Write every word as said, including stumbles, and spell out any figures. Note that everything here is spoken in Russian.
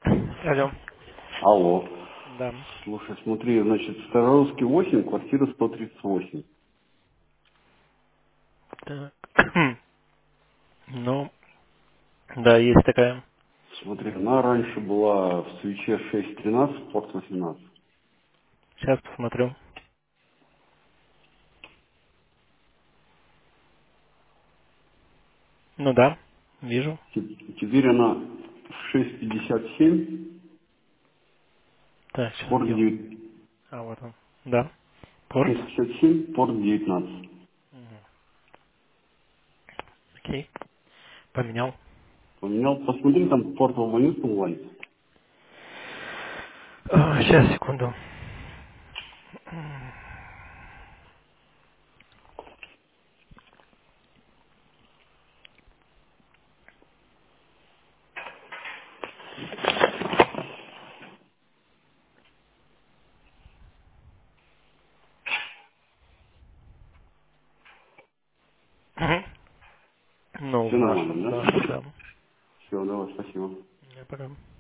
Алло. Алло. Да. Слушай, смотри, значит, Старорусский восемь, квартира сто тридцать восемь. Так. Ну, да, есть такая. Смотри, она раньше была в свече шесть тринадцать, порт восемнадцать. Сейчас посмотрю. Ну да, вижу. Те- Теперь она в шесть пятьдесят семь, Так, сейчас порт где он? девять- А, вот он. Да. Порт. шесть пятьдесят семь, порт девятнадцать. Мгм. Окей. Поменял. Поменял, посмотри, там порт в абонентском лайне. А, сейчас, секунду. Мгм. Ну, Все в нашем, нормально, в да? нашем, да. Все, давай, спасибо. Я пока.